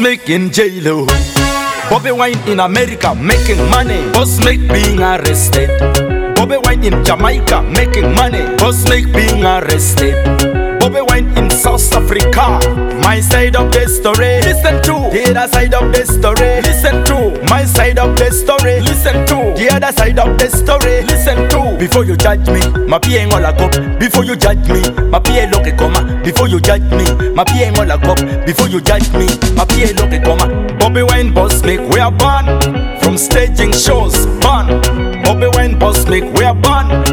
make in jail. Bobby Wine in America making money. Boss make being arrested. Bobby Wine in Jamaica making money. Boss make being arrested. Bobby Wine in South Africa. My side of the story. Listen to the other side of the story. Listen to my side of the story. Listen to the other side of the story. Listen to. Before you judge me, my pie ain't all a cop. Before you judge me, my pie look a comma. Before you judge me, my pie ain't all a cop. Before you judge me, my pie look a comma. Bobby Wine boss make we are banned from staging shows. Ban. Bobby Wine boss make we are banned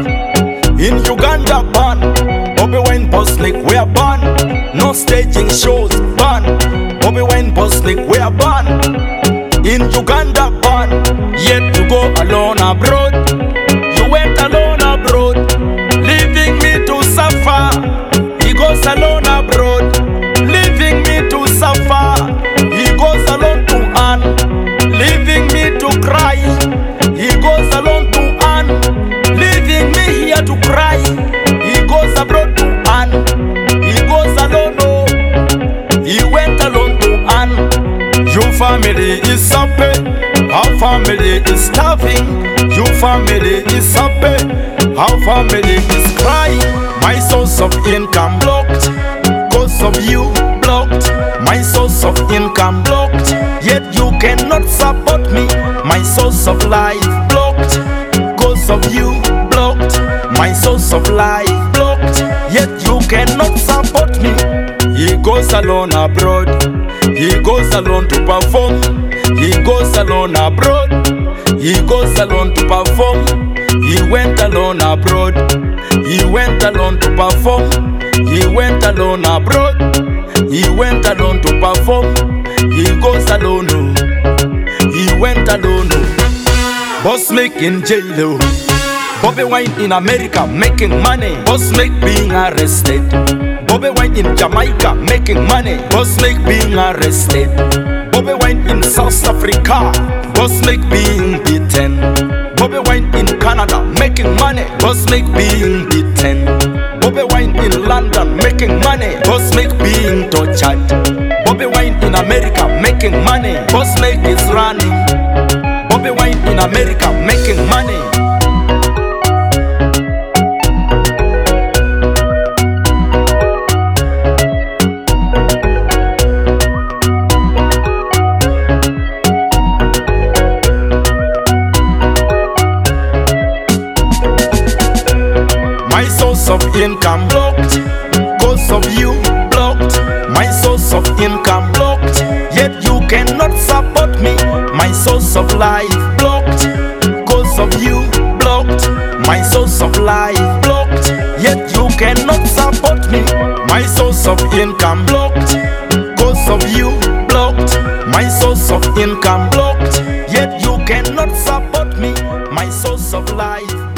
in Uganda. Ban. Bobby Wine boss make we are banned. No staging shows. Ban. Bobby Wine boss make we are banned in Uganda. Ban. Yet you go alone abroad. You went alone abroad, leaving me to suffer. He goes alone abroad, leaving me to suffer. He goes alone to earn, leaving me to cry. He goes alone to earn, leaving me here to cry. He goes abroad to earn. He goes alone, oh. He went alone to earn. Your family is happy, our family is starving. Your family is happy, our family is crying. My source of income blocked, cause of you blocked. My source of income blocked, yet you cannot support me. My source of life blocked, cause of you blocked. My source of life blocked, yet you cannot support me. He goes alone abroad, he goes alone to perform. He goes alone abroad, he goes alone to perform. He went alone abroad, he went alone to perform. He went alone abroad, he went alone to perform. He goes alone, oh. He went alone, oh. Boss make in jail, oh. Bobby Wine in America making money. Boss make being arrested. Bobby Wine in Jamaica making money. Boss make being arrested. Bobby Wine in South Africa. Boss make being beaten. Bobby Wine in Canada making money. Boss make being beaten. Bobby Wine in London making money. Boss make being tortured. Bobby Wine in America making money. Boss make is running. Bobby Wine in America making money. My source of income blocked, cause of you blocked. My source of income blocked, yet you cannot support me. My source of life blocked, cause of you blocked. My source of life blocked, yet you cannot support me. My source of income blocked, cause of you blocked. My source of income blocked, yet you cannot support me. My source of life